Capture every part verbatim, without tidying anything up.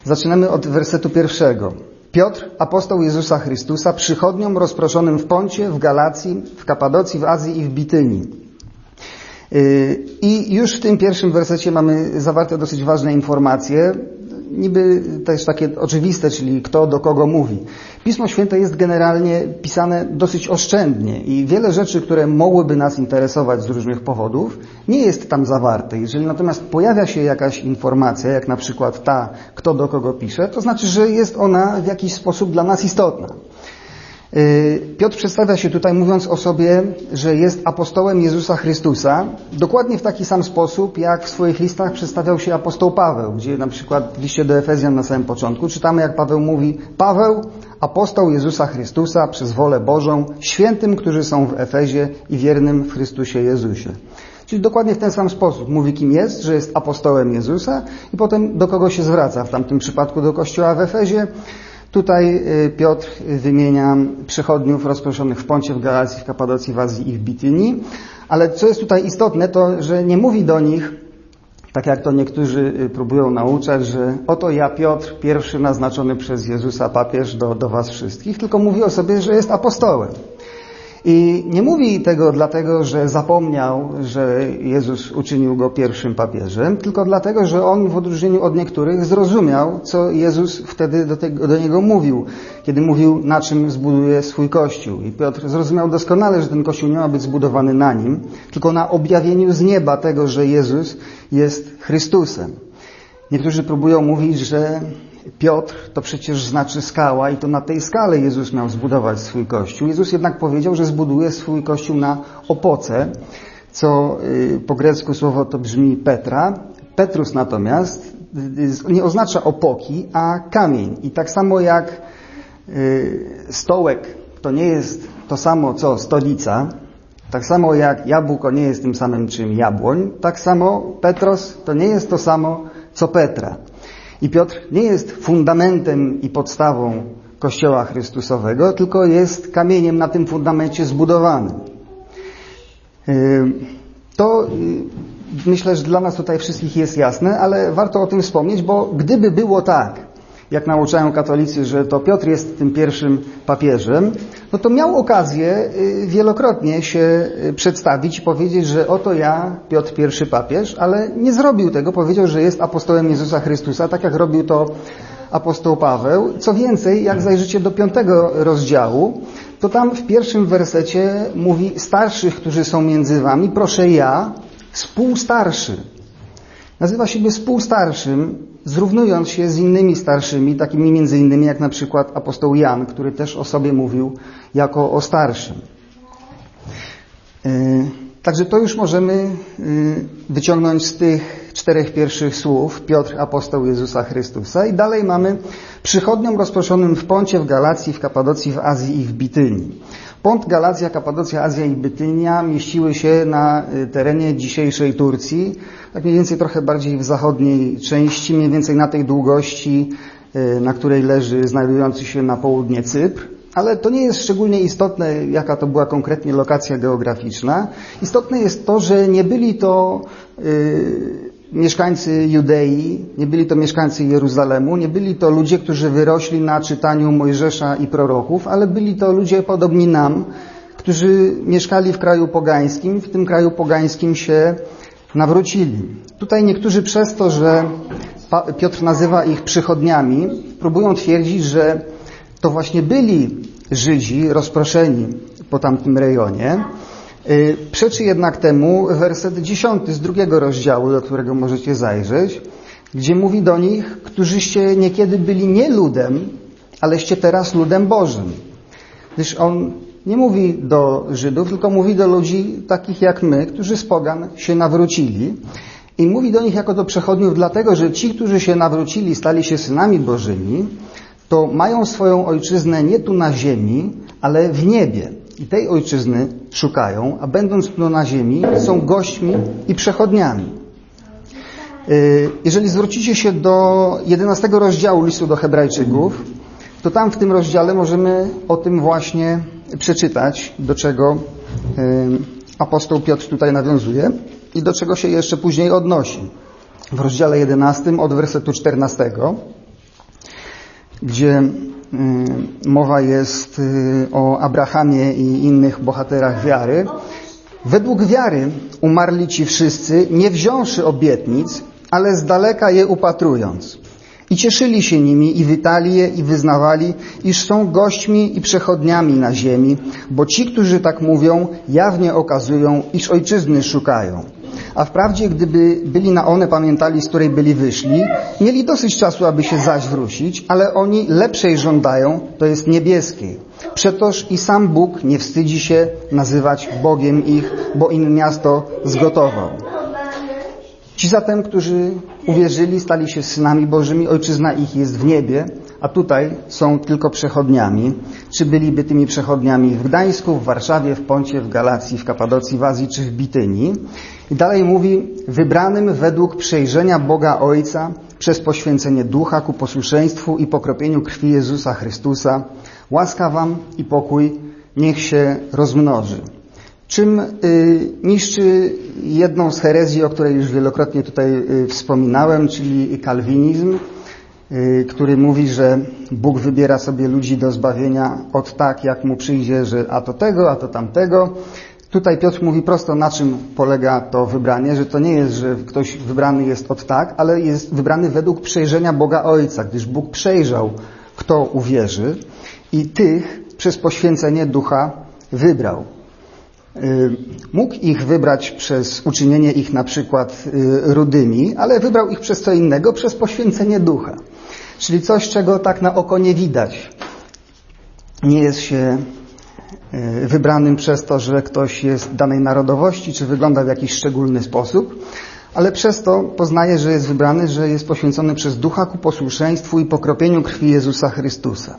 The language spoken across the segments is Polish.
Zaczynamy od wersetu pierwszego. Piotr, apostoł Jezusa Chrystusa, przychodniom rozproszonym w Poncie, w Galacji, w Kapadocji, w Azji i w Bitynii. I już w tym pierwszym wersecie mamy zawarte dosyć ważne informacje, niby też takie oczywiste, czyli kto do kogo mówi. Pismo Święte jest generalnie pisane dosyć oszczędnie i wiele rzeczy, które mogłyby nas interesować z różnych powodów, nie jest tam zawarte. Jeżeli natomiast pojawia się jakaś informacja, jak na przykład ta, kto do kogo pisze, to znaczy, że jest ona w jakiś sposób dla nas istotna. Piotr przedstawia się tutaj mówiąc o sobie, że jest apostołem Jezusa Chrystusa, dokładnie w taki sam sposób, jak w swoich listach przedstawiał się apostoł Paweł, gdzie na przykład w liście do Efezjan na samym początku czytamy, jak Paweł mówi: Paweł, apostoł Jezusa Chrystusa przez wolę Bożą, świętym, którzy są w Efezie i wiernym w Chrystusie Jezusie. Czyli dokładnie w ten sam sposób mówi, kim jest, że jest apostołem Jezusa i potem do kogo się zwraca, w tamtym przypadku do kościoła w Efezie. Tutaj Piotr wymienia przychodniów rozproszonych w Poncie, w Galacji, w Kapadocji, w Azji i w Bitynii. Ale co jest tutaj istotne, to że nie mówi do nich, tak jak to niektórzy próbują nauczać, że oto ja, Piotr, pierwszy naznaczony przez Jezusa papież do, do was wszystkich, tylko mówi o sobie, że jest apostołem. I nie mówi tego dlatego, że zapomniał, że Jezus uczynił go pierwszym papieżem, tylko dlatego, że on w odróżnieniu od niektórych zrozumiał, co Jezus wtedy do, tego, do niego mówił, kiedy mówił, na czym zbuduje swój Kościół. I Piotr zrozumiał doskonale, że ten Kościół nie ma być zbudowany na nim, tylko na objawieniu z nieba tego, że Jezus jest Chrystusem. Niektórzy próbują mówić, że Piotr to przecież znaczy skała i to na tej skale Jezus miał zbudować swój Kościół. Jezus jednak powiedział, że zbuduje swój Kościół na opoce, co po grecku słowo to brzmi Petra. Petrus natomiast nie oznacza opoki, a kamień. I tak samo jak stołek to nie jest to samo co stolica, tak samo jak jabłko nie jest tym samym czym jabłoń, tak samo Petros to nie jest to samo co Petra. I Piotr nie jest fundamentem i podstawą Kościoła Chrystusowego, tylko jest kamieniem na tym fundamencie zbudowanym. To myślę, że dla nas tutaj wszystkich jest jasne, ale warto o tym wspomnieć, bo gdyby było tak, jak nauczają katolicy, że to Piotr jest tym pierwszym papieżem, no to miał okazję wielokrotnie się przedstawić i powiedzieć, że oto ja, Piotr pierwszy papież, ale nie zrobił tego. Powiedział, że jest apostołem Jezusa Chrystusa, tak jak robił to apostoł Paweł. Co więcej, jak zajrzycie do piątego rozdziału, to tam w pierwszym wersecie mówi: starszych, którzy są między wami, proszę ja, współstarszy. Nazywa siebie współstarszym, zrównując się z innymi starszymi, takimi między innymi jak na przykład apostoł Jan, który też o sobie mówił jako o starszym. Yy, także to już możemy yy, wyciągnąć z tych czterech pierwszych słów: Piotr, apostoł Jezusa Chrystusa. I dalej mamy przychodniom rozproszonym w Poncie, w Galacji, w Kapadocji, w Azji i w Bitynii. Pont, Galacja, Kapadocja, Azja i Bitynia mieściły się na terenie dzisiejszej Turcji, tak mniej więcej trochę bardziej w zachodniej części, mniej więcej na tej długości, na której leży znajdujący się na południe Cypr. Ale to nie jest szczególnie istotne, jaka to była konkretnie lokacja geograficzna. Istotne jest to, że nie byli to yy, mieszkańcy Judei, nie byli to mieszkańcy Jeruzalemu, nie byli to ludzie, którzy wyrośli na czytaniu Mojżesza i proroków, ale byli to ludzie podobni nam, którzy mieszkali w kraju pogańskim, w tym kraju pogańskim się nawrócili. Tutaj niektórzy przez to, że Piotr nazywa ich przychodniami, próbują twierdzić, że to właśnie byli Żydzi rozproszeni po tamtym rejonie. Przeczy jednak temu werset dziesiąty z drugiego rozdziału, do którego możecie zajrzeć, gdzie mówi do nich: którzyście niekiedy byli nie ludem, aleście teraz ludem Bożym. Gdyż on nie mówi do Żydów, tylko mówi do ludzi takich jak my, którzy z pogan się nawrócili. I mówi do nich jako do przechodniów, dlatego że ci, którzy się nawrócili, stali się synami Bożymi, to mają swoją ojczyznę nie tu na ziemi, ale w niebie. I tej ojczyzny szukają, a będąc tu na ziemi, są gośćmi i przechodniami. Jeżeli zwrócicie się do jedenastego rozdziału listu do Hebrajczyków, to tam w tym rozdziale możemy o tym właśnie przeczytać, do czego apostoł Piotr tutaj nawiązuje i do czego się jeszcze później odnosi. W rozdziale jedenastym od wersetu czternastego gdzie mowa jest o Abrahamie i innych bohaterach wiary. Według wiary umarli ci wszyscy, nie wziąwszy obietnic, ale z daleka je upatrując. I cieszyli się nimi i witali je i wyznawali, iż są gośćmi i przechodniami na ziemi, bo ci, którzy tak mówią, jawnie okazują, iż ojczyzny szukają. A wprawdzie, gdyby byli na one pamiętali, z której byli wyszli, mieli dosyć czasu, aby się zaś wrócić, ale oni lepszej żądają, to jest niebieskiej. Przetoż i sam Bóg nie wstydzi się nazywać Bogiem ich, bo im miasto zgotował. Ci zatem, którzy uwierzyli, stali się synami Bożymi, ojczyzna ich jest w niebie, a tutaj są tylko przechodniami. Czy byliby tymi przechodniami w Gdańsku, w Warszawie, w Poncie, w Galacji, w Kapadocji, w Azji czy w Bitynii? I dalej mówi, wybranym według przejrzenia Boga Ojca przez poświęcenie ducha ku posłuszeństwu i pokropieniu krwi Jezusa Chrystusa, łaska wam i pokój niech się rozmnoży. Czym y, niszczy jedną z herezji, o której już wielokrotnie tutaj y, wspominałem, czyli kalwinizm, y, który mówi, że Bóg wybiera sobie ludzi do zbawienia od tak, jak mu przyjdzie, że a to tego, a to tamtego. Tutaj Piotr mówi prosto, na czym polega to wybranie, że to nie jest, że ktoś wybrany jest od tak, ale jest wybrany według przejrzenia Boga Ojca, gdyż Bóg przejrzał, kto uwierzy i tych przez poświęcenie ducha wybrał. Mógł ich wybrać przez uczynienie ich na przykład rudymi, ale wybrał ich przez co innego, przez poświęcenie ducha. Czyli coś, czego tak na oko nie widać. Nie jest się wybranym przez to, że ktoś jest danej narodowości, czy wygląda w jakiś szczególny sposób, ale przez to poznaje, że jest wybrany, że jest poświęcony przez ducha ku posłuszeństwu i pokropieniu krwi Jezusa Chrystusa.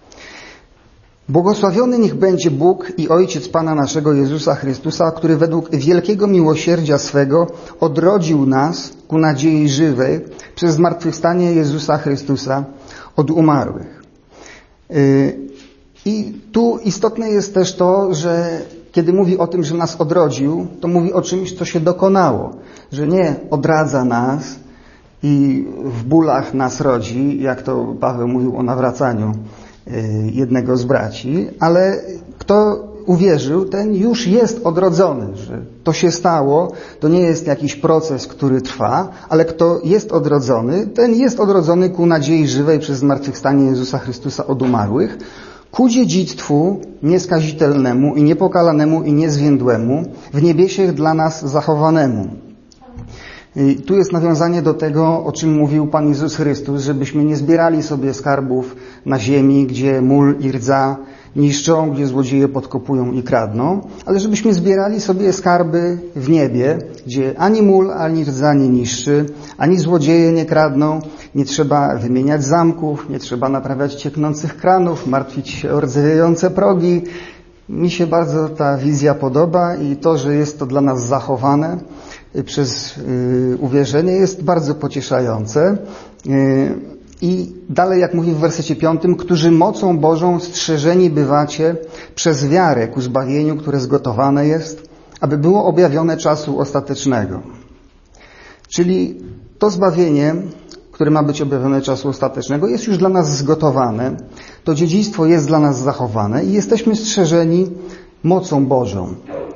Błogosławiony niech będzie Bóg i Ojciec Pana naszego Jezusa Chrystusa, który według wielkiego miłosierdzia swego odrodził nas ku nadziei żywej przez zmartwychwstanie Jezusa Chrystusa od umarłych. I tu istotne jest też to, że kiedy mówi o tym, że nas odrodził, to mówi o czymś, co się dokonało. Że nie odradza nas i w bólach nas rodzi, jak to Paweł mówił o nawracaniu jednego z braci, ale kto uwierzył, ten już jest odrodzony, że to się stało, to nie jest jakiś proces, który trwa, ale kto jest odrodzony, ten jest odrodzony ku nadziei żywej przez zmartwychwstanie Jezusa Chrystusa od umarłych, ku dziedzictwu nieskazitelnemu i niepokalanemu i niezwiędłemu, w niebiesiech dla nas zachowanemu. I tu jest nawiązanie do tego, o czym mówił Pan Jezus Chrystus, żebyśmy nie zbierali sobie skarbów na ziemi, gdzie mól i rdza niszczą, gdzie złodzieje podkopują i kradną, ale żebyśmy zbierali sobie skarby w niebie, gdzie ani mól, ani rdza nie niszczy, ani złodzieje nie kradną, nie trzeba wymieniać zamków, nie trzeba naprawiać cieknących kranów, martwić się o rdzewiejące progi. Mi się bardzo ta wizja podoba i to, że jest to dla nas zachowane przez y, uwierzenie, jest bardzo pocieszające. Y, I dalej, jak mówi w wersecie piątym, którzy mocą Bożą strzeżeni bywacie przez wiarę ku zbawieniu, które zgotowane jest, aby było objawione czasu ostatecznego. Czyli to zbawienie, które ma być objawione czasu ostatecznego, jest już dla nas zgotowane. To dziedzictwo jest dla nas zachowane i jesteśmy strzeżeni mocą Bożą.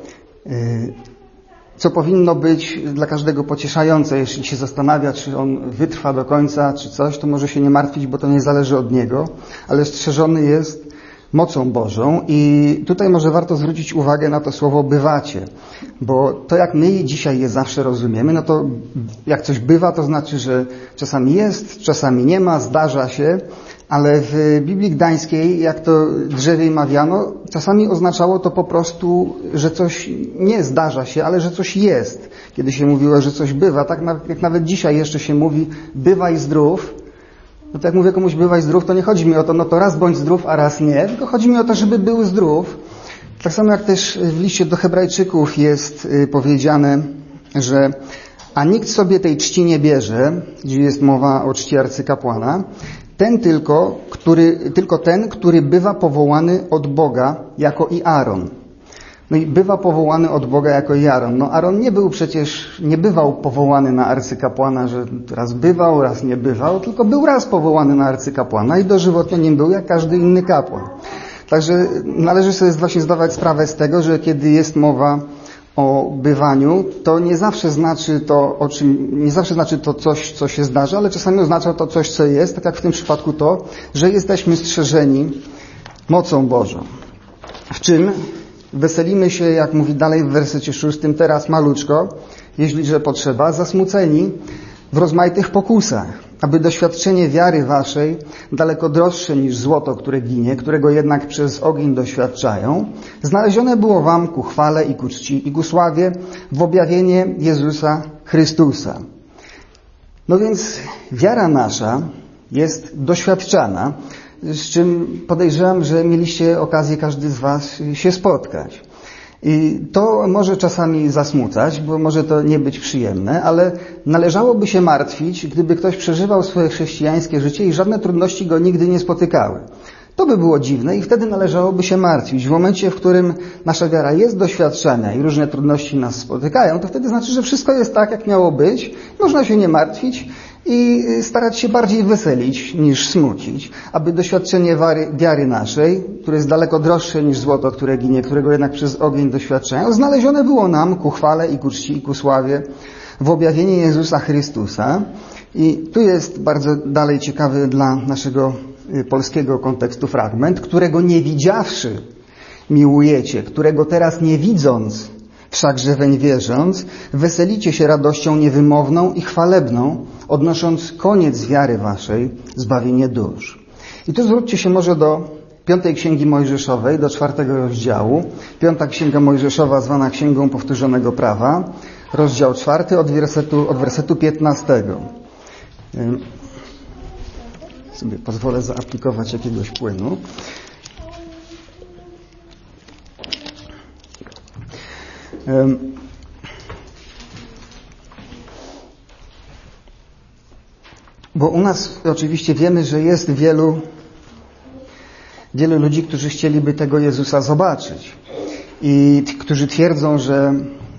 Co powinno być dla każdego pocieszające, jeśli się zastanawia, czy on wytrwa do końca, czy coś, to może się nie martwić, bo to nie zależy od niego, ale strzeżony jest mocą Bożą i tutaj może warto zwrócić uwagę na to słowo bywacie, bo to jak my dzisiaj je zawsze rozumiemy, no to jak coś bywa, to znaczy, że czasami jest, czasami nie ma, zdarza się, ale w Biblii Gdańskiej, jak to drzewiej mawiano, czasami oznaczało to po prostu, że coś nie zdarza się, ale że coś jest. Kiedy się mówiło, że coś bywa, tak jak nawet dzisiaj jeszcze się mówi bywaj zdrów, no to jak mówię komuś bywaj zdrów, to nie chodzi mi o to, no to raz bądź zdrów, a raz nie, tylko chodzi mi o to, żeby był zdrów. Tak samo jak też w liście do Hebrajczyków jest powiedziane, że a nikt sobie tej czci nie bierze, gdzie jest mowa o czci arcykapłana, ten tylko, który, tylko ten, który bywa powołany od Boga, jako i Aaron. No i bywa powołany od Boga jako i Aaron. No Aaron nie był przecież, nie bywał powołany na arcykapłana, że raz bywał, raz nie bywał, tylko był raz powołany na arcykapłana i dożywotnio nim był jak każdy inny kapłan. Także należy sobie właśnie zdawać sprawę z tego, że kiedy jest mowa o bywaniu, to nie zawsze znaczy to, o czym, nie zawsze znaczy to coś, co się zdarza, ale czasami oznacza to coś, co jest, tak jak w tym przypadku to, że jesteśmy strzeżeni mocą Bożą. W czym weselimy się, jak mówi dalej w wersecie szóstym, teraz maluczko, jeśli że potrzeba, zasmuceni w rozmaitych pokusach, aby doświadczenie wiary waszej, daleko droższe niż złoto, które ginie, którego jednak przez ogień doświadczają, znalezione było wam ku chwale i ku czci i ku sławie w objawienie Jezusa Chrystusa. No więc wiara nasza jest doświadczana, z czym podejrzewam, że mieliście okazję każdy z was się spotkać. I to może czasami zasmucać, bo może to nie być przyjemne, ale należałoby się martwić, gdyby ktoś przeżywał swoje chrześcijańskie życie i żadne trudności go nigdy nie spotykały. To by było dziwne i wtedy należałoby się martwić. W momencie, w którym nasza wiara jest doświadczana i różne trudności nas spotykają, to wtedy znaczy, że wszystko jest tak, jak miało być. Można się nie martwić i starać się bardziej weselić niż smucić, aby doświadczenie wiary, wiary naszej, które jest daleko droższe niż złoto, które ginie, którego jednak przez ogień doświadczają, znalezione było nam ku chwale i ku czci i ku sławie w objawienie Jezusa Chrystusa. I tu jest bardzo dalej ciekawy dla naszego polskiego kontekstu fragment, którego nie widziawszy miłujecie, którego teraz nie widząc, wszakże weń wierząc, weselicie się radością niewymowną i chwalebną, odnosząc koniec wiary waszej, zbawienie dusz. I tu zwróćcie się może do piątej Księgi Mojżeszowej, do czwartego rozdziału. Piąta Księga Mojżeszowa, zwana Księgą Powtórzonego Prawa, rozdział czwarty od wersetu, od wersetu piętnastego. Sobie pozwolę zaaplikować jakiegoś płynu. Bo u nas oczywiście wiemy, że jest wielu, wielu ludzi, którzy chcieliby tego Jezusa zobaczyć. I którzy twierdzą, że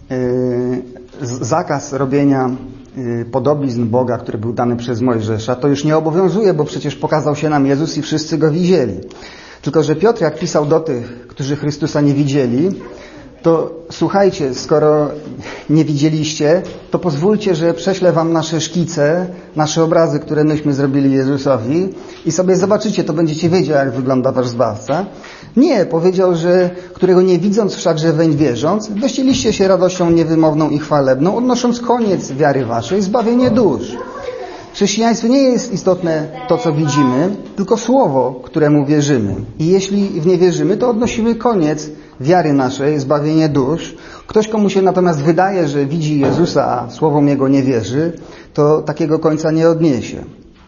zakaz robienia podobizn Boga, który był dany przez Mojżesza, to już nie obowiązuje, bo przecież pokazał się nam Jezus i wszyscy Go widzieli. Tylko że Piotr, jak pisał do tych, którzy Chrystusa nie widzieli, to słuchajcie, skoro nie widzieliście, to pozwólcie, że prześlę wam nasze szkice, nasze obrazy, które myśmy zrobili Jezusowi i sobie zobaczycie, to będziecie wiedzieć, jak wygląda wasz Zbawca. Nie, powiedział, że którego nie widząc wszakże weń wierząc, weściliście się radością niewymowną i chwalebną, odnosząc koniec wiary waszej, zbawienie dusz. W chrześcijaństwie nie jest istotne to, co widzimy, tylko słowo, któremu wierzymy. I jeśli w nie wierzymy, to odnosimy koniec wiary naszej, zbawienie dusz. Ktoś, komu się natomiast wydaje, że widzi Jezusa, a słowom Jego nie wierzy, to takiego końca nie odniesie.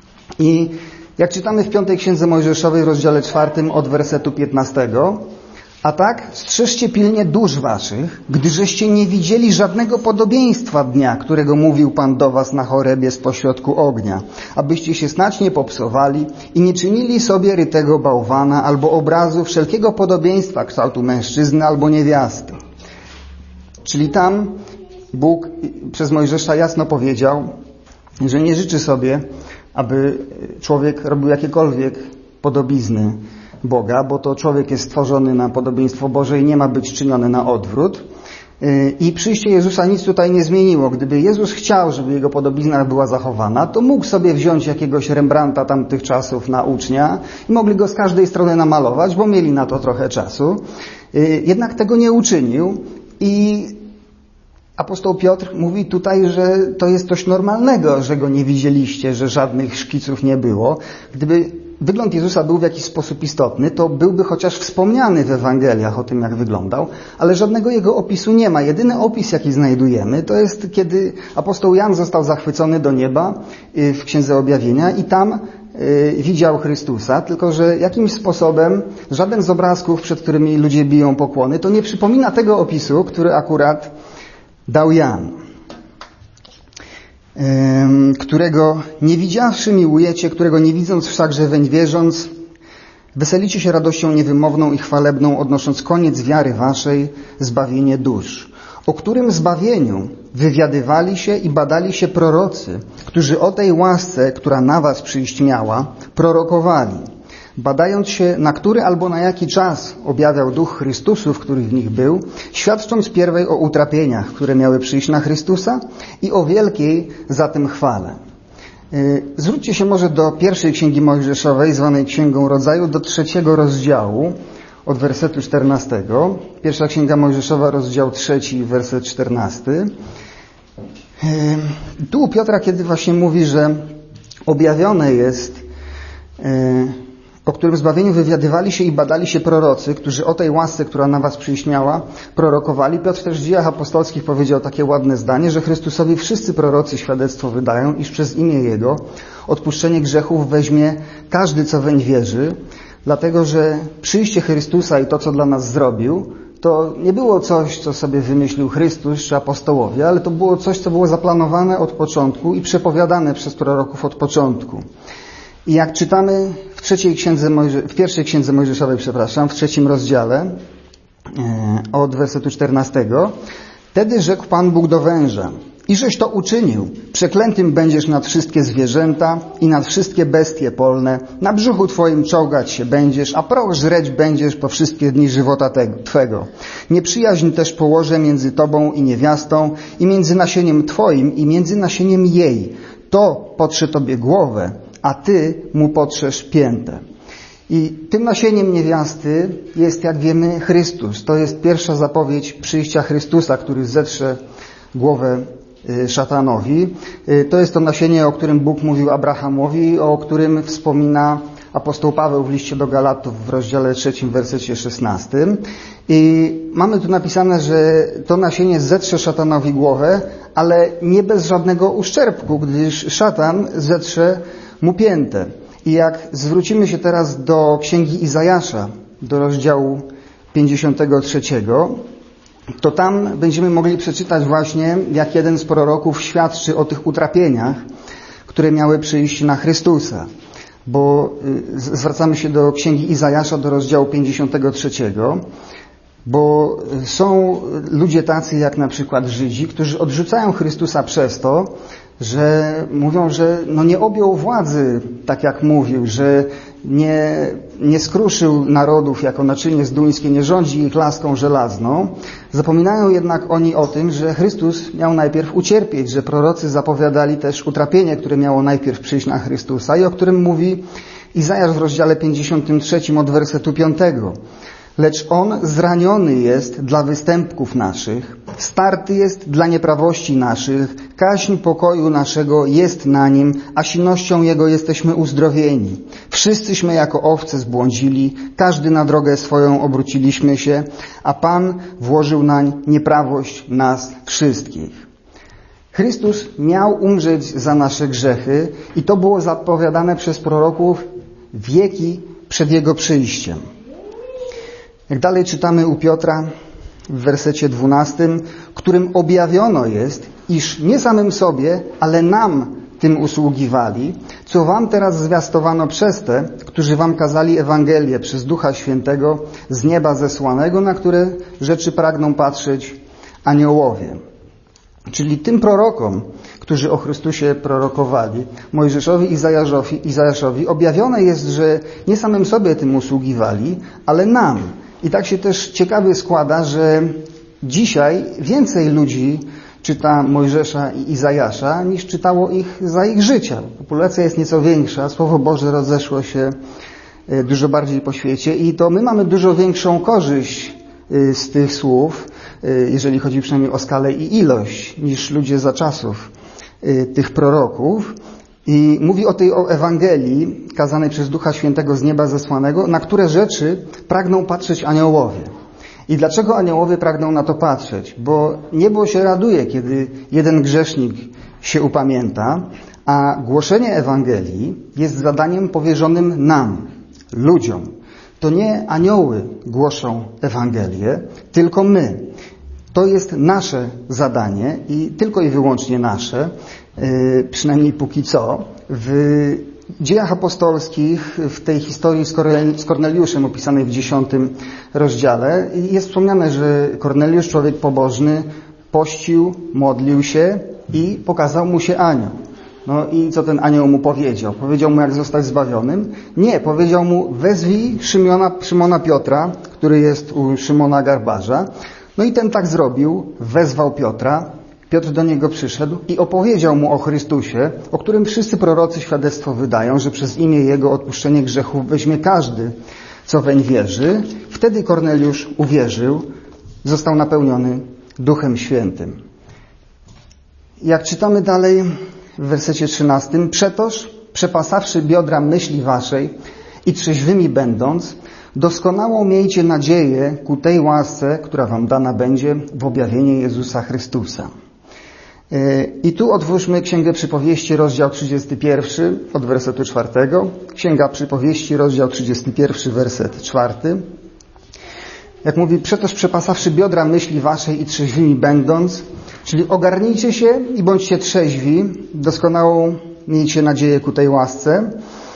I jak czytamy w piątej Księdze Mojżeszowej, w rozdziale czwartym od wersetu piętnastego, a tak strzeżcie pilnie dusz waszych, gdyżeście nie widzieli żadnego podobieństwa dnia, którego mówił Pan do was na Chorebie z pośrodku ognia, abyście się snać nie popsowali i nie czynili sobie rytego bałwana albo obrazu wszelkiego podobieństwa kształtu mężczyzny albo niewiasty. Czyli tam Bóg przez Mojżesza jasno powiedział, że nie życzy sobie, aby człowiek robił jakiekolwiek podobizny Boga, bo to człowiek jest stworzony na podobieństwo Boże i nie ma być czyniony na odwrót. I przyjście Jezusa nic tutaj nie zmieniło. Gdyby Jezus chciał, żeby Jego podobizna była zachowana, to mógł sobie wziąć jakiegoś Rembrandta tamtych czasów na ucznia i mogli go z każdej strony namalować, bo mieli na to trochę czasu. Jednak tego nie uczynił i apostoł Piotr mówi tutaj, że to jest coś normalnego, że Go nie widzieliście, że żadnych szkiców nie było. Gdyby wygląd Jezusa był w jakiś sposób istotny, to byłby chociaż wspomniany w Ewangeliach o tym, jak wyglądał, ale żadnego Jego opisu nie ma. Jedyny opis, jaki znajdujemy, to jest, kiedy apostoł Jan został zachwycony do nieba w Księdze Objawienia i tam widział Chrystusa, tylko że jakimś sposobem żaden z obrazków, przed którymi ludzie biją pokłony, to nie przypomina tego opisu, który akurat dał Jan, którego nie widziawszy miłujecie, którego nie widząc wszakże weń wierząc, Weselicie się radością niewymowną i chwalebną, odnosząc koniec wiary waszej, zbawienie dusz, o którym zbawieniu wywiadywali się i badali się prorocy, którzy o tej łasce, która na was przyjść miała, prorokowali, badając się, na który albo na jaki czas objawiał Duch Chrystusów, który w nich był, świadcząc pierwej o utrapieniach, które miały przyjść na Chrystusa i o wielkiej zatem chwale. Zwróćcie się może do pierwszej Księgi Mojżeszowej, zwanej Księgą Rodzaju, do trzeciego rozdziału, od wersetu czternastego. Pierwsza Księga Mojżeszowa, rozdział trzeci, werset czternasty. Tu u Piotra, kiedy właśnie mówi, że objawione jest, o którym zbawieniu wywiadywali się i badali się prorocy, którzy o tej łasce, która na was przyjść miała, prorokowali. Piotr też w Dziejach Apostolskich powiedział takie ładne zdanie, że Chrystusowi wszyscy prorocy świadectwo wydają, iż przez imię Jego odpuszczenie grzechów weźmie każdy, co weń wierzy, dlatego że przyjście Chrystusa i to, co dla nas zrobił, to nie było coś, co sobie wymyślił Chrystus czy apostołowie, ale to było coś, co było zaplanowane od początku i przepowiadane przez proroków od początku. I jak czytamy w trzeciej księdze Mojże- w pierwszej księdze Mojżeszowej, przepraszam, w trzecim rozdziale e, od wersetu czternastego, wtedy rzekł Pan Bóg do węża: iżeś to uczynił, przeklętym będziesz nad wszystkie zwierzęta i nad wszystkie bestie polne, na brzuchu twoim czołgać się będziesz, a proch żreć będziesz po wszystkie dni żywota tego, twego. Nieprzyjaźń też położę między tobą i niewiastą i między nasieniem twoim i między nasieniem jej. To potrze tobie głowę, a ty mu potrzesz piętę. I tym nasieniem niewiasty jest, jak wiemy, Chrystus. To jest pierwsza zapowiedź przyjścia Chrystusa, który zetrze głowę szatanowi. To jest to nasienie, o którym Bóg mówił Abrahamowi, o którym wspomina apostoł Paweł w liście do Galatów w rozdziale trzecim, wersecie szesnastym. I mamy tu napisane, że to nasienie zetrze szatanowi głowę, ale nie bez żadnego uszczerbku, gdyż szatan zetrze mu piętę. I jak zwrócimy się teraz do Księgi Izajasza, do rozdziału pięćdziesiątego trzeciego, to tam będziemy mogli przeczytać właśnie, jak jeden z proroków świadczy o tych utrapieniach, które miały przyjść na Chrystusa. Bo zwracamy się do Księgi Izajasza, do rozdziału pięćdziesiątego trzeciego, bo są ludzie tacy jak na przykład Żydzi, którzy odrzucają Chrystusa przez to, że mówią, że no nie objął władzy, tak jak mówił, że nie, nie skruszył narodów jako naczynie zduńskie, nie rządzi ich laską żelazną. Zapominają jednak oni o tym, że Chrystus miał najpierw ucierpieć, że prorocy zapowiadali też utrapienie, które miało najpierw przyjść na Chrystusa i o którym mówi Izajasz w rozdziale pięćdziesiątym trzecim od wersetu piątego. Lecz On zraniony jest dla występków naszych, starty jest dla nieprawości naszych, kaźń pokoju naszego jest na Nim, a silnością Jego jesteśmy uzdrowieni. Wszyscyśmy jako owce zbłądzili, każdy na drogę swoją obróciliśmy się, a Pan włożył nań nieprawość nas wszystkich. Chrystus miał umrzeć za nasze grzechy i to było zapowiadane przez proroków wieki przed Jego przyjściem. Jak dalej czytamy u Piotra w wersecie dwunastym, którym objawiono jest, iż nie samym sobie, ale nam tym usługiwali, co wam teraz zwiastowano przez te, którzy wam kazali Ewangelię przez Ducha Świętego z nieba zesłanego, na które rzeczy pragną patrzeć aniołowie. Czyli tym prorokom, którzy o Chrystusie prorokowali, Mojżeszowi i Izajaszowi, Izajaszowi, objawione jest, że nie samym sobie tym usługiwali, ale nam. I tak się też ciekawie składa, że dzisiaj więcej ludzi czyta Mojżesza i Izajasza, niż czytało ich za ich życia. Populacja jest nieco większa, Słowo Boże rozeszło się dużo bardziej po świecie i to my mamy dużo większą korzyść z tych słów, jeżeli chodzi przynajmniej o skalę i ilość, niż ludzie za czasów tych proroków. I mówi o tej o Ewangelii kazanej przez Ducha Świętego z nieba zesłanego, na które rzeczy pragną patrzeć aniołowie. I dlaczego aniołowie pragną na to patrzeć? Bo niebo się raduje, kiedy jeden grzesznik się upamięta, a głoszenie Ewangelii jest zadaniem powierzonym nam, ludziom. To nie anioły głoszą Ewangelię, tylko my. To jest nasze zadanie i tylko i wyłącznie nasze, przynajmniej póki co, w W Dziejach Apostolskich, w tej historii z Korneliuszem opisanej w dziesiątym rozdziale, jest wspomniane, że Korneliusz, człowiek pobożny, pościł, modlił się i pokazał mu się anioł. No i co ten anioł mu powiedział? Powiedział mu, jak zostać zbawionym? Nie, powiedział mu, wezwij Szymona, Szymona Piotra, który jest u Szymona Garbarza. No i ten tak zrobił, wezwał Piotra. Piotr do niego przyszedł i opowiedział mu o Chrystusie, o którym wszyscy prorocy świadectwo wydają, że przez imię Jego odpuszczenie grzechów weźmie każdy, co weń wierzy. Wtedy Korneliusz uwierzył, został napełniony Duchem Świętym. Jak czytamy dalej w wersecie trzynastym, przetoż, przepasawszy biodra myśli waszej i trzeźwymi będąc, doskonałą miejcie nadzieję ku tej łasce, która wam dana będzie w objawieniu Jezusa Chrystusa. I tu otwórzmy Księgę Przypowieści, rozdział trzydziesty pierwszy, od wersetu czwartego. Księga Przypowieści, rozdział trzydziesty pierwszy, werset czwarty. Jak mówi, przetoż przepasawszy biodra myśli waszej i trzeźwymi będąc, czyli ogarnijcie się i bądźcie trzeźwi, doskonałą miejcie nadzieję ku tej łasce.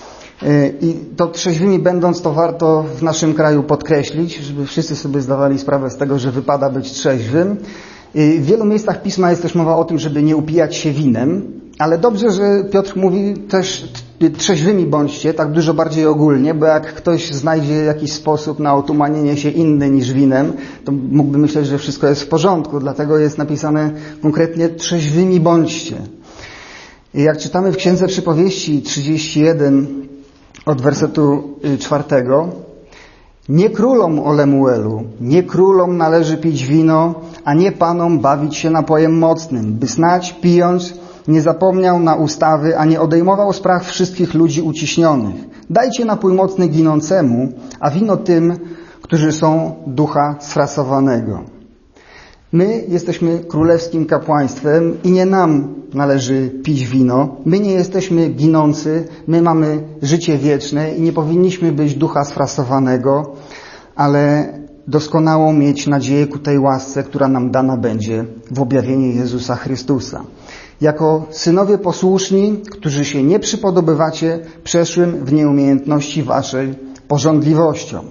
I to trzeźwymi będąc, to warto w naszym kraju podkreślić, żeby wszyscy sobie zdawali sprawę z tego, że wypada być trzeźwym. W wielu miejscach Pisma jest też mowa o tym, żeby nie upijać się winem, ale dobrze, że Piotr mówi też trzeźwymi bądźcie, tak dużo bardziej ogólnie, bo jak ktoś znajdzie jakiś sposób na otumanienie się inny niż winem, to mógłby myśleć, że wszystko jest w porządku, dlatego jest napisane konkretnie trzeźwymi bądźcie. I jak czytamy w Księdze Przypowieści trzydzieści jeden od wersetu czwartego, nie królom, o Lemuelu, nie królom należy pić wino, a nie panom bawić się napojem mocnym, by snać, pijąc, nie zapomniał na ustawy, a nie odejmował spraw wszystkich ludzi uciśnionych. Dajcie napój mocny ginącemu, a wino tym, którzy są ducha sfrasowanego. My jesteśmy królewskim kapłaństwem i nie nam należy pić wino. My nie jesteśmy ginący, my mamy życie wieczne i nie powinniśmy być ducha sfrasowanego, ale doskonałą mieć nadzieję ku tej łasce, która nam dana będzie w objawieniu Jezusa Chrystusa. Jako synowie posłuszni, którzy się nie przypodobywacie przeszłym w nieumiejętności waszej pożądliwością.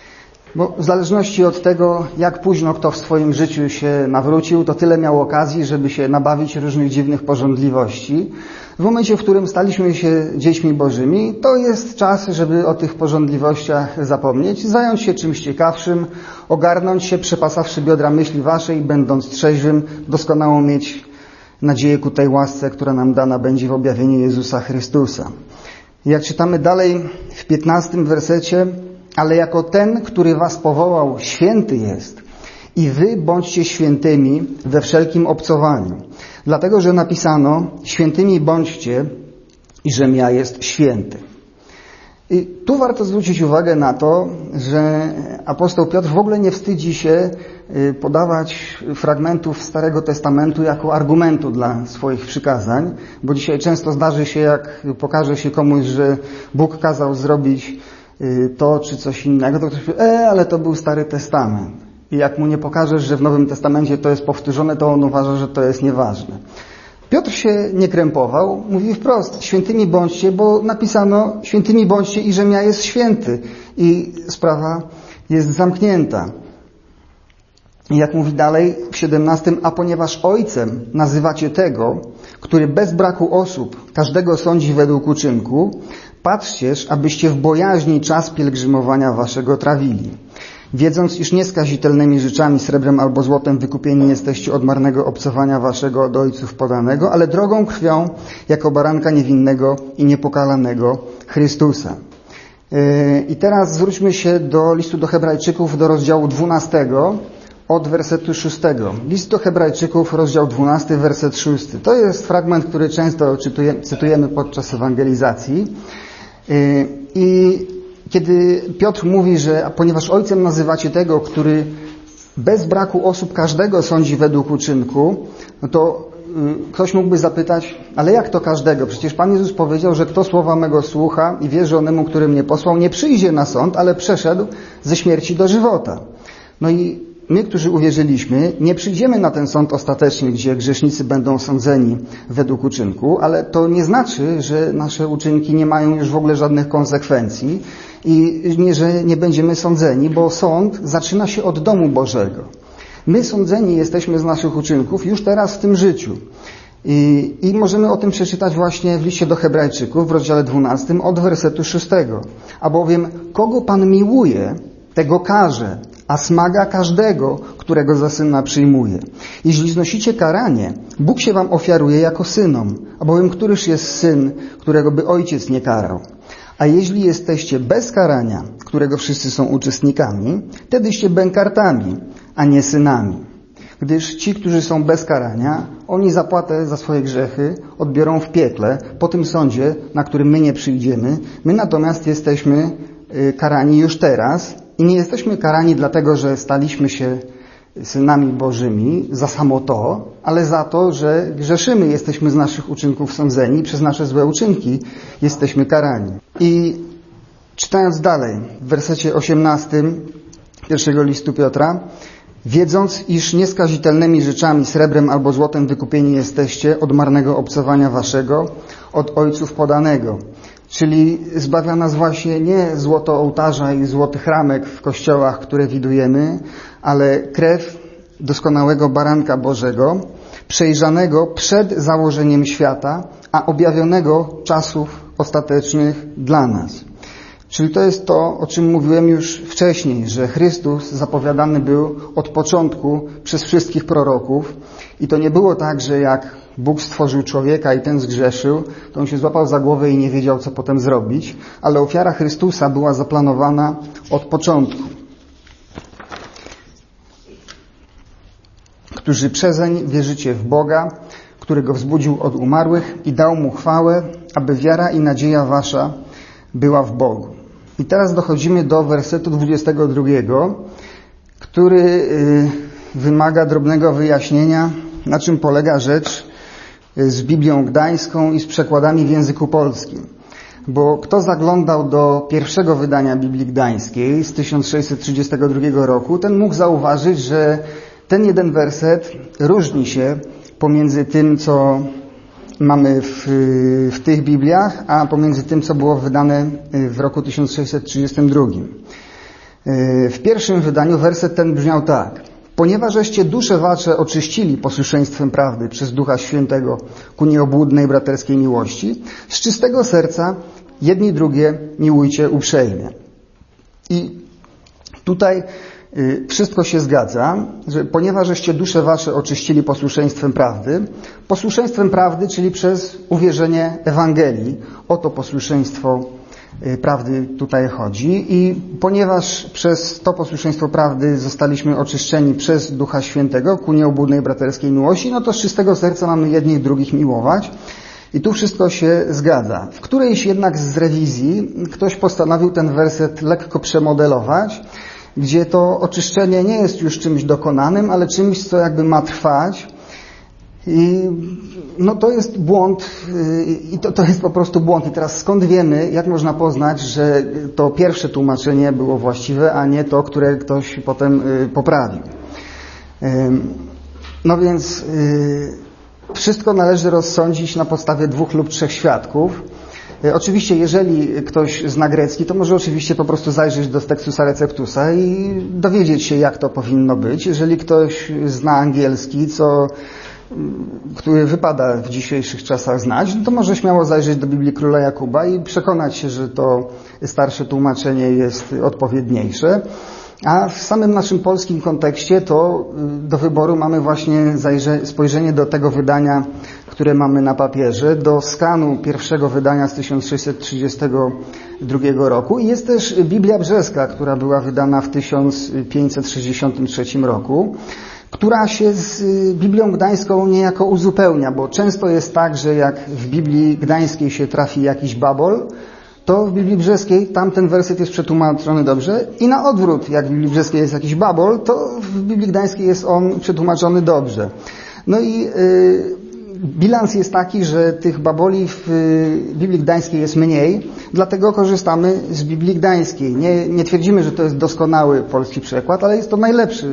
Bo w zależności od tego, jak późno kto w swoim życiu się nawrócił, to tyle miał okazji, żeby się nabawić różnych dziwnych pożądliwości. W momencie, w którym staliśmy się dziećmi bożymi, to jest czas, żeby o tych pożądliwościach zapomnieć, zająć się czymś ciekawszym, ogarnąć się, przepasawszy biodra myśli waszej, będąc trzeźwym, doskonałą mieć nadzieję ku tej łasce, która nam dana będzie w objawieniu Jezusa Chrystusa. Jak czytamy dalej w piętnastym wersecie, ale jako ten, który was powołał, święty jest i wy bądźcie świętymi we wszelkim obcowaniu. Dlatego, że napisano, świętymi bądźcie i żem ja jest święty. I tu warto zwrócić uwagę na to, że apostoł Piotr w ogóle nie wstydzi się podawać fragmentów Starego Testamentu jako argumentu dla swoich przykazań, bo dzisiaj często zdarzy się, jak pokaże się komuś, że Bóg kazał zrobić to czy coś innego, to ktoś powie, e, ale to był Stary Testament. I jak mu nie pokażesz, że w Nowym Testamencie to jest powtórzone, to on uważa, że to jest nieważne. Piotr się nie krępował, mówi wprost, świętymi bądźcie, bo napisano, świętymi bądźcie i żem ja jest święty. I sprawa jest zamknięta. I jak mówi dalej w siedemnastym, a ponieważ ojcem nazywacie tego, który bez braku osób każdego sądzi według uczynku, patrzcież, abyście w bojaźni czas pielgrzymowania waszego trawili. Wiedząc, iż nieskazitelnymi rzeczami, srebrem albo złotem wykupieni jesteście od marnego obcowania waszego od ojców podanego, ale drogą krwią, jako baranka niewinnego i niepokalanego Chrystusa. I teraz zwróćmy się do listu do Hebrajczyków, do rozdziału dwunastego, od wersetu szóstego. List do Hebrajczyków, rozdział dwunasty, werset szósty. To jest fragment, który często cytujemy podczas ewangelizacji. I kiedy Piotr mówi, że ponieważ ojcem nazywacie tego, który bez braku osób każdego sądzi według uczynku, no to ktoś mógłby zapytać, ale jak to każdego? Przecież Pan Jezus powiedział, że kto słowa mego słucha i wierzy onemu, który mnie posłał, nie przyjdzie na sąd, ale przeszedł ze śmierci do żywota. No i my, którzy uwierzyliśmy, nie przyjdziemy na ten sąd ostateczny, gdzie grzesznicy będą sądzeni według uczynku, ale to nie znaczy, że nasze uczynki nie mają już w ogóle żadnych konsekwencji i nie, że nie będziemy sądzeni, bo sąd zaczyna się od domu Bożego. My sądzeni jesteśmy z naszych uczynków już teraz w tym życiu. I, I możemy o tym przeczytać właśnie w liście do Hebrajczyków w rozdziale dwunastym od wersetu szóstego. Albowiem kogo Pan miłuje, tego karze, a smaga każdego, którego za syna przyjmuje. Jeśli znosicie karanie, Bóg się wam ofiaruje jako synom, albowiem któryż jest syn, którego by ojciec nie karał. A jeśli jesteście bez karania, którego wszyscy są uczestnikami, wtedyście bękartami, a nie synami. Gdyż ci, którzy są bez karania, oni zapłatę za swoje grzechy odbiorą w piekle, po tym sądzie, na którym my nie przyjdziemy. My natomiast jesteśmy karani już teraz i nie jesteśmy karani dlatego, że staliśmy się synami Bożymi za samo to, ale za to, że grzeszymy, jesteśmy z naszych uczynków sądzeni i przez nasze złe uczynki jesteśmy karani. I czytając dalej, w wersecie osiemnastym pierwszego listu Piotra, wiedząc, iż nieskazitelnymi rzeczami, srebrem albo złotem wykupieni jesteście od marnego obcowania waszego, od ojców podanego. Czyli zbawia nas właśnie nie złoto ołtarza i złotych ramek w kościołach, które widujemy, ale krew doskonałego baranka Bożego, przejrzanego przed założeniem świata, a objawionego czasów ostatecznych dla nas. Czyli to jest to, o czym mówiłem już wcześniej, że Chrystus zapowiadany był od początku przez wszystkich proroków i to nie było tak, że jak Bóg stworzył człowieka i ten zgrzeszył, to on się złapał za głowę i nie wiedział, co potem zrobić, ale ofiara Chrystusa była zaplanowana od początku. Którzy przezeń wierzycie w Boga, który Go wzbudził od umarłych i dał Mu chwałę, aby wiara i nadzieja wasza była w Bogu. I teraz dochodzimy do wersetu dwudziestego drugiego, który wymaga drobnego wyjaśnienia, na czym polega rzecz z Biblią Gdańską i z przekładami w języku polskim. Bo kto zaglądał do pierwszego wydania Biblii Gdańskiej z tysiąc sześćset trzydziestego drugiego roku, ten mógł zauważyć, że ten jeden werset różni się pomiędzy tym, co mamy w, w tych Bibliach, a pomiędzy tym, co było wydane w roku tysiąc sześćset trzydziestym drugim. W pierwszym wydaniu werset ten brzmiał tak. Ponieważeście dusze wasze oczyścili posłuszeństwem prawdy przez Ducha Świętego ku nieobłudnej braterskiej miłości, z czystego serca jedni drugie miłujcie uprzejmie. I tutaj wszystko się zgadza, że ponieważeście dusze wasze oczyścili posłuszeństwem prawdy, posłuszeństwem prawdy, czyli przez uwierzenie Ewangelii, o to posłuszeństwo prawdy tutaj chodzi i ponieważ przez to posłuszeństwo prawdy zostaliśmy oczyszczeni przez Ducha Świętego ku nieobłudnej braterskiej miłości, no to z czystego serca mamy jednych drugich miłować. I tu wszystko się zgadza. W którejś jednak z rewizji ktoś postanowił ten werset lekko przemodelować, gdzie to oczyszczenie nie jest już czymś dokonanym, ale czymś, co jakby ma trwać. I no to jest błąd i to, to jest po prostu błąd. I teraz skąd wiemy, jak można poznać, że to pierwsze tłumaczenie było właściwe, a nie to, które ktoś potem poprawił. No więc wszystko należy rozsądzić na podstawie dwóch lub trzech świadków. Oczywiście, jeżeli ktoś zna grecki, to może oczywiście po prostu zajrzeć do Textusa Receptusa i dowiedzieć się, jak to powinno być. Jeżeli ktoś zna angielski, co, który wypada w dzisiejszych czasach znać, no to może śmiało zajrzeć do Biblii Króla Jakuba i przekonać się, że to starsze tłumaczenie jest odpowiedniejsze. A w samym naszym polskim kontekście to do wyboru mamy właśnie zajrze, spojrzenie do tego wydania, które mamy na papierze, do skanu pierwszego wydania z tysiąc sześćset trzydziestego drugiego roku. I jest też Biblia Brzeska, która była wydana w tysiąc pięćset sześćdziesiątym trzecim roku, która się z Biblią Gdańską niejako uzupełnia, bo często jest tak, że jak w Biblii Gdańskiej się trafi jakiś babol, to w Biblii Brzeskiej tamten werset jest przetłumaczony dobrze i na odwrót, jak w Biblii Brzeskiej jest jakiś babol, to w Biblii Gdańskiej jest on przetłumaczony dobrze. No i yy, bilans jest taki, że tych baboli w yy, Biblii Gdańskiej jest mniej, dlatego korzystamy z Biblii Gdańskiej. Nie, nie twierdzimy, że to jest doskonały polski przekład, ale jest to najlepszy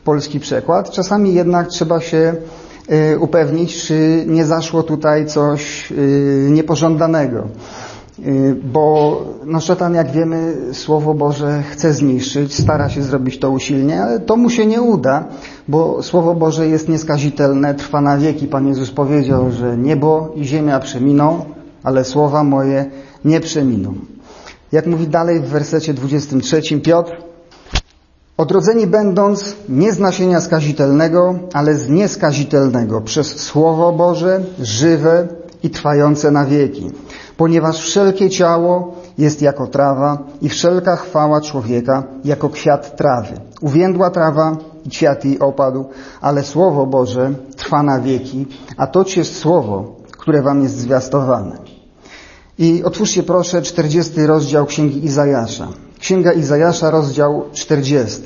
polski przekład. Czasami jednak trzeba się upewnić, czy nie zaszło tutaj coś niepożądanego. Bo no, szatan, jak wiemy, Słowo Boże chce zniszczyć, stara się zrobić to usilnie, ale to mu się nie uda, bo Słowo Boże jest nieskazitelne, trwa na wieki. Pan Jezus powiedział, że niebo i ziemia przeminą, ale słowa moje nie przeminą. Jak mówi dalej w wersecie dwudziestym trzecim Piotr: odrodzeni będąc nie z nasienia skazitelnego, ale z nieskazitelnego, przez Słowo Boże, żywe i trwające na wieki. Ponieważ wszelkie ciało jest jako trawa i wszelka chwała człowieka jako kwiat trawy. Uwiędła trawa i kwiat jej opadł, ale Słowo Boże trwa na wieki, a to jest Słowo, które wam jest zwiastowane. I otwórzcie proszę czterdziesty rozdział Księgi Izajasza. Księga Izajasza, rozdział czterdziesty.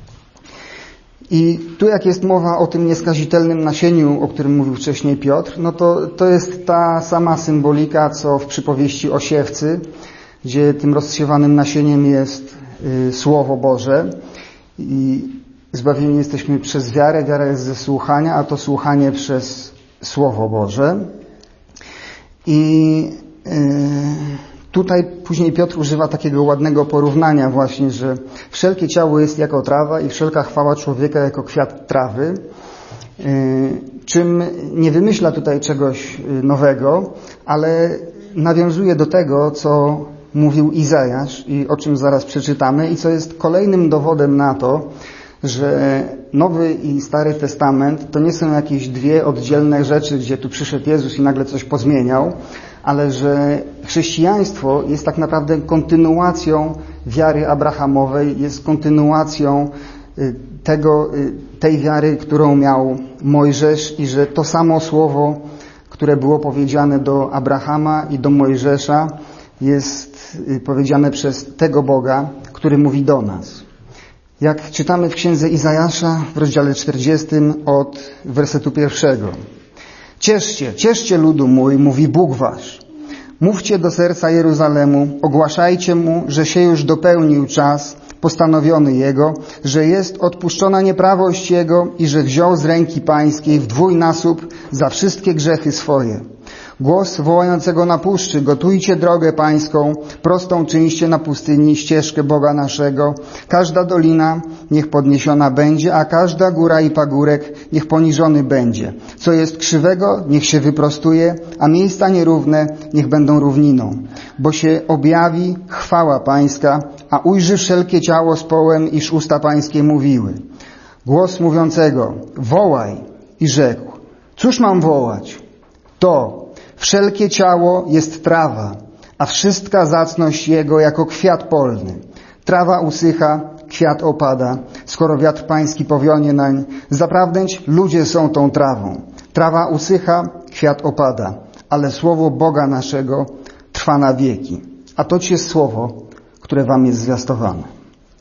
I tu jak jest mowa o tym nieskazitelnym nasieniu, o którym mówił wcześniej Piotr, no to, to jest ta sama symbolika, co w przypowieści o siewcy, gdzie tym rozsiewanym nasieniem jest y, Słowo Boże. I zbawieni jesteśmy przez wiarę, wiara jest ze słuchania, a to słuchanie przez Słowo Boże. I y, tutaj później Piotr używa takiego ładnego porównania właśnie, że wszelkie ciało jest jako trawa i wszelka chwała człowieka jako kwiat trawy, czym nie wymyśla tutaj czegoś nowego, ale nawiązuje do tego, co mówił Izajasz i o czym zaraz przeczytamy i co jest kolejnym dowodem na to, że Nowy i Stary Testament to nie są jakieś dwie oddzielne rzeczy, gdzie tu przyszedł Jezus i nagle coś pozmieniał, ale że chrześcijaństwo jest tak naprawdę kontynuacją wiary abrahamowej, jest kontynuacją tego, tej wiary, którą miał Mojżesz i że to samo słowo, które było powiedziane do Abrahama i do Mojżesza, jest powiedziane przez tego Boga, który mówi do nas. Jak czytamy w Księdze Izajasza w rozdziale czterdziestym od wersetu pierwszego. Cieszcie, cieszcie ludu mój, mówi Bóg wasz. Mówcie do serca Jeruzalemu, ogłaszajcie mu, że się już dopełnił czas postanowiony Jego, że jest odpuszczona nieprawość Jego i że wziął z ręki pańskiej w dwójnasób za wszystkie grzechy swoje. Głos wołającego na puszczy, gotujcie drogę pańską, prostą czyńcie na pustyni ścieżkę Boga naszego. Każda dolina niech podniesiona będzie, a każda góra i pagórek niech poniżony będzie. Co jest krzywego, niech się wyprostuje, a miejsca nierówne niech będą równiną. Bo się objawi chwała pańska, a ujrzy wszelkie ciało z połem, iż usta pańskie mówiły. Głos mówiącego, wołaj, i rzekł, cóż mam wołać? To wszelkie ciało jest trawa, a wszystka zacność jego jako kwiat polny. Trawa usycha, kwiat opada, skoro wiatr pański powionie nań. Zaprawdęć ludzie są tą trawą. Trawa usycha, kwiat opada, ale słowo Boga naszego trwa na wieki. A to jest słowo, które wam jest zwiastowane.